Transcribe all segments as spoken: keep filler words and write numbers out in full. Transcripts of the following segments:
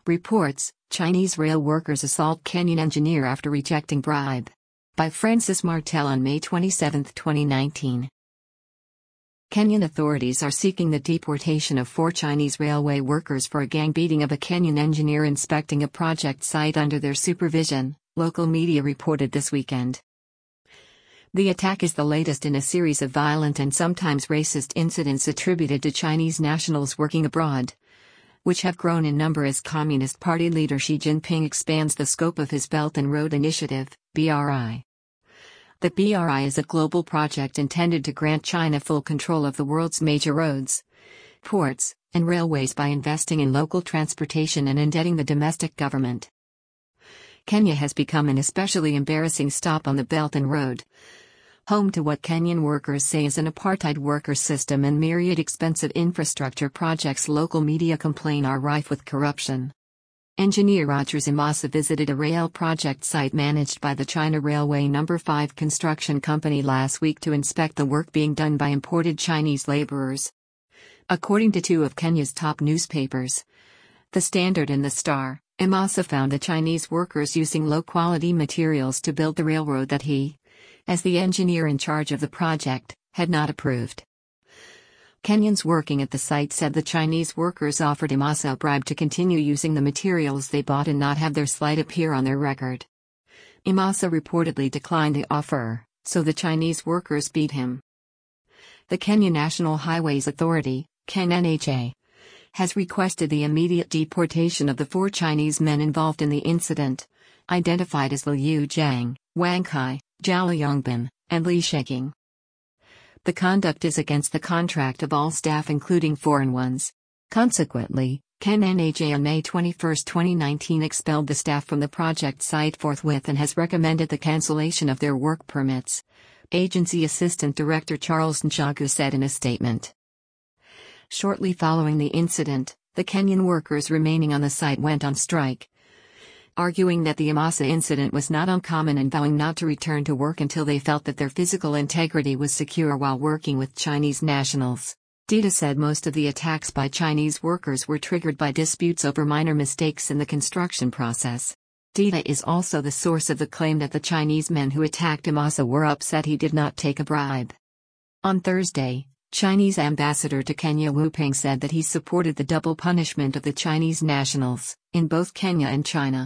Reports, Chinese rail workers assault Kenyan engineer after rejecting bribe. By Francis Martel on May twenty-seventh, twenty nineteen. Kenyan authorities are seeking the deportation of four Chinese railway workers for a gang beating of a Kenyan engineer inspecting a project site under their supervision, local media reported this weekend. The attack is the latest in a series of violent and sometimes racist incidents attributed to Chinese nationals working abroad, which have grown in number as Communist Party leader Xi Jinping expands the scope of his Belt and Road Initiative, B R I. The B R I is a global project intended to grant China full control of the world's major roads, ports, and railways by investing in local transportation and indebting the domestic government. Kenya has become an especially embarrassing stop on the Belt and Road, home to what Kenyan workers say is an apartheid worker system and myriad expensive infrastructure projects local media complain are rife with corruption. Engineer Rogers Imasa visited a rail project site managed by the China Railway Number five construction company last week to inspect the work being done by imported Chinese laborers. According to two of Kenya's top newspapers, The Standard and The Star, Imasa found the Chinese workers using low-quality materials to build the railroad that he, as the engineer in charge of the project, had not approved. Kenyans working at the site said the Chinese workers offered Imasa a bribe to continue using the materials they bought and not have their slight appear on their record. Imasa reportedly declined the offer, so the Chinese workers beat him. The Kenya National Highways Authority, K N H A, has requested the immediate deportation of the four Chinese men involved in the incident, identified as Liu Jiang, Wang Kai, Zhao Yongbin, and Li Sheqing. The conduct is against the contract of all staff including foreign ones. Consequently, K N H A on May twenty-first, twenty nineteen expelled the staff from the project site forthwith and has recommended the cancellation of their work permits, Agency Assistant Director Charles Njagu said in a statement. Shortly following the incident, the Kenyan workers remaining on the site went on strike, arguing that the Imasa incident was not uncommon and vowing not to return to work until they felt that their physical integrity was secure while working with Chinese nationals. DITA said most of the attacks by Chinese workers were triggered by disputes over minor mistakes in the construction process. DITA is also the source of the claim that the Chinese men who attacked Imasa were upset he did not take a bribe. On Thursday, Chinese ambassador to Kenya Wu Peng said that he supported the double punishment of the Chinese nationals, in both Kenya and China.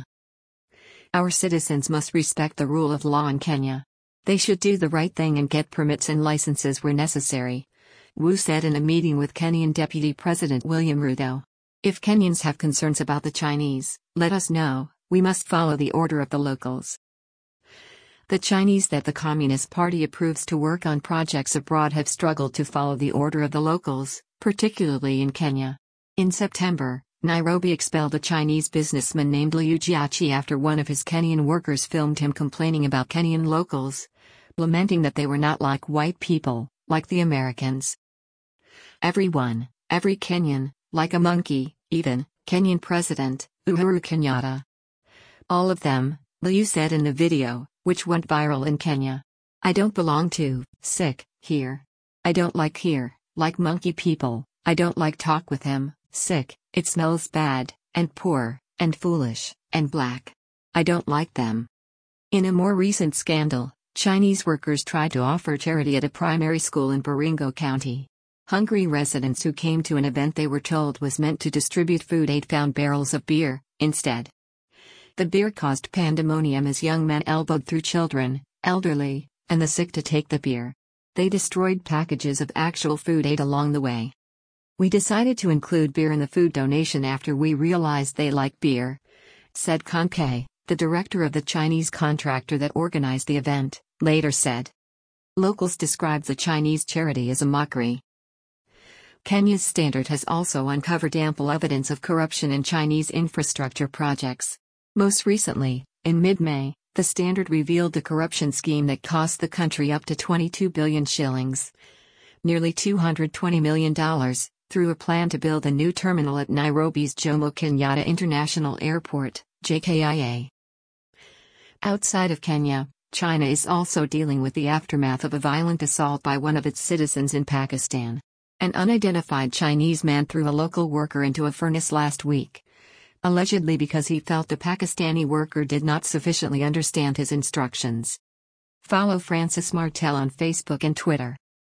Our citizens must respect the rule of law in Kenya. They should do the right thing and get permits and licenses where necessary, Wu said in a meeting with Kenyan Deputy President William Ruto. If Kenyans have concerns about the Chinese, let us know, we must follow the order of the locals. The Chinese that the Communist Party approves to work on projects abroad have struggled to follow the order of the locals, particularly in Kenya. In September, Nairobi expelled a Chinese businessman named Liu Jiaqi after one of his Kenyan workers filmed him complaining about Kenyan locals, lamenting that they were not like white people, like the Americans. Everyone, every Kenyan, like a monkey, even, Kenyan President, Uhuru Kenyatta. All of them, Liu said in the video, which went viral in Kenya. I don't belong to, sick, here. I don't like here, like monkey people, I don't like talk with him, sick, it smells bad, and poor, and foolish, and black. I don't like them. In a more recent scandal, Chinese workers tried to offer charity at a primary school in Baringo County. Hungry residents who came to an event they were told was meant to distribute food aid found barrels of beer, instead. The beer caused pandemonium as young men elbowed through children, elderly, and the sick to take the beer. They destroyed packages of actual food aid along the way. We decided to include beer in the food donation after we realized they like beer, said Kang Kei, the director of the Chinese contractor that organized the event, later said. Locals described the Chinese charity as a mockery. Kenya's Standard has also uncovered ample evidence of corruption in Chinese infrastructure projects. Most recently, in mid-May, the Standard revealed the corruption scheme that cost the country up to twenty-two billion shillings, nearly two hundred twenty million dollars, through a plan to build a new terminal at Nairobi's Jomo Kenyatta International Airport, J K I A. Outside of Kenya, China is also dealing with the aftermath of a violent assault by one of its citizens in Pakistan. An unidentified Chinese man threw a local worker into a furnace last week, allegedly because he felt the Pakistani worker did not sufficiently understand his instructions. Follow Francis Martel on Facebook and Twitter.